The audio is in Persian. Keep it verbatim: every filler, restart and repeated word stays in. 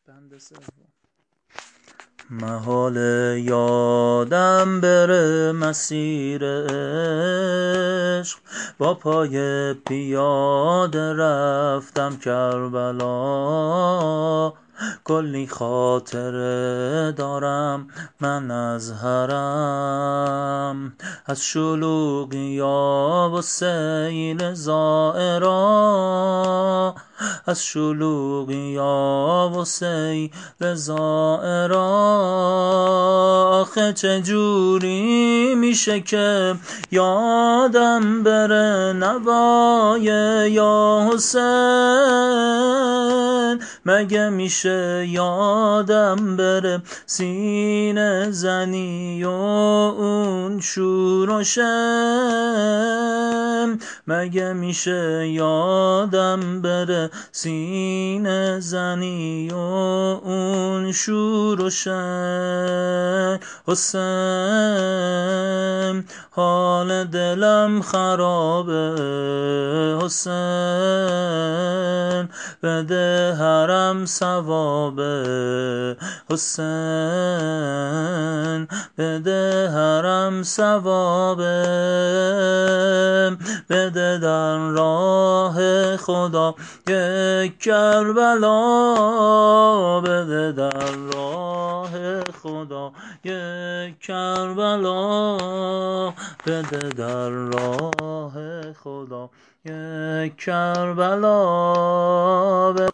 بند سوم. محال یادم بره مسیر عشق، با پای پیاده رفتم کربلا. کلی خاطره دارم من از حرم، از شلوغیا و سیل زائرا، از شلوغیا و سیل زائرا. آخه چجوری میشه که یادم بره نوای یا حسین؟ مگه میشه یادم بره سینه زنی و اون شور و شم؟ مگه میشه یادم بره سینه زنی و اون شور و شم؟ حسین حال دلم خرابه، حسین بده حرم ثوابه، حسین بده حرم ثوابه. بده در راه خدا یک کربلا، بده در راه خدا یک کربلا، بده در راه خدا یک کربلا.